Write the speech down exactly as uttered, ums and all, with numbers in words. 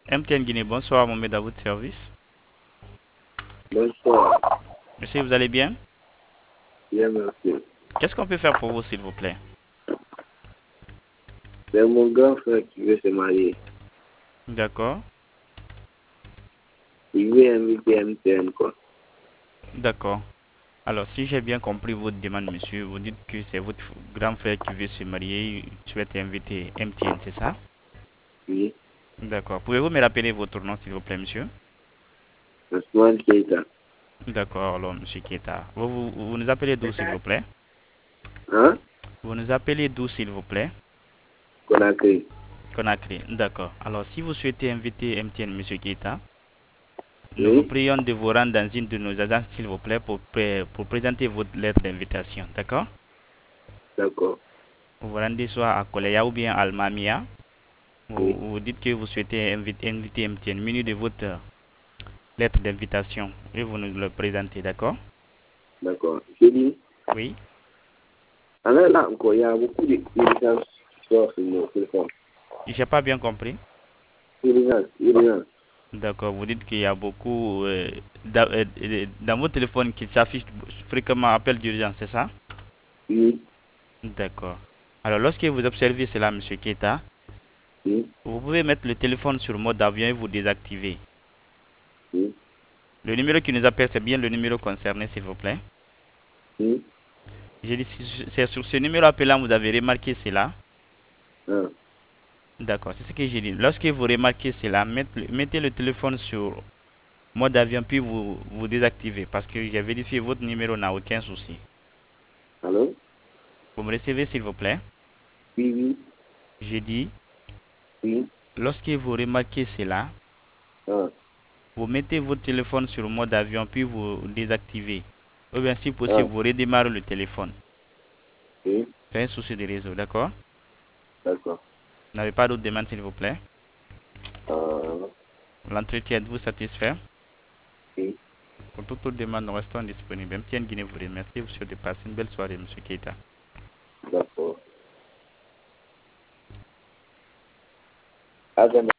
M T N Guinée, bonsoir, Mohamed, à votre service. Bonsoir. Monsieur, vous allez bien? Bien, merci. Qu'est-ce qu'on peut faire pour vous, s'il vous plaît? C'est mon grand frère qui veut se marier. D'accord, Il veut inviter M T N, quoi. d'accord. Alors, si j'ai bien compris votre demande, monsieur, vous dites que c'est votre f- grand frère qui veut se marier, il souhaite inviter M T N, c'est ça? Oui. D'accord. Pouvez-vous me rappeler votre nom, s'il vous plaît, monsieur? Ousmane Keita. D'accord, alors, monsieur Keta. Vous, vous, vous nous appelez d'où, s'il vous plaît? Hein? Vous nous appelez d'où, s'il vous plaît? Conakry. Conakry. D'accord. Alors, si vous souhaitez inviter M T N, monsieur Keta, nous vous Oui. prions de vous rendre dans une de nos agences, s'il vous plaît, pour, pré- pour présenter votre lettre d'invitation. D'accord? D'accord. Vous vous rendez soit à Koleya ou bien à Almamia. Vous, Oui. vous dites que vous souhaitez inviter, inviter M T N, menu de votre euh, lettre d'invitation, et vous nous le présentez. D'accord? D'accord. Je dis, Oui. alors là encore, il y a beaucoup d'urgence qui sort sur mon téléphone. Je n'ai pas bien compris. Urgence, urgence. D'accord. Vous dites qu'il y a beaucoup euh, dans, euh, euh, dans votre téléphone qui s'affiche fréquemment appel d'urgence, c'est ça? Oui. D'accord. Alors, lorsque vous observez cela, monsieur Keita, Oui. vous pouvez mettre le téléphone sur mode avion et vous désactiver. Oui. Le numéro qui nous appelle, c'est bien le numéro concerné, s'il vous plaît. Oui. J'ai dit, si c'est sur ce numéro appelant, vous avez remarqué cela. Ah. D'accord, c'est ce que j'ai dit. Lorsque vous remarquez cela, mettez, mettez le téléphone sur mode avion, puis vous, vous désactivez. Parce que j'ai vérifié, votre numéro n'a aucun souci. Allô? Vous me recevez, s'il vous plaît? Oui, oui. J'ai dit, Oui. lorsque vous remarquez cela, Ah. vous mettez votre téléphone sur mode avion, puis vous désactivez. Ou bien, si Ah. possible, vous redémarrez le téléphone. Oui. C'est un souci de réseau, d'accord? D'accord. Vous n'avez pas d'autres demandes, s'il vous plaît? Ah. L'entretien, êtes-vous satisfait? Oui. Pour toute autre demande, nous restons disponibles. M T N Guinée vous remercie. Vous souhaite de passer une belle soirée, monsieur Keita. D'accord. À demain.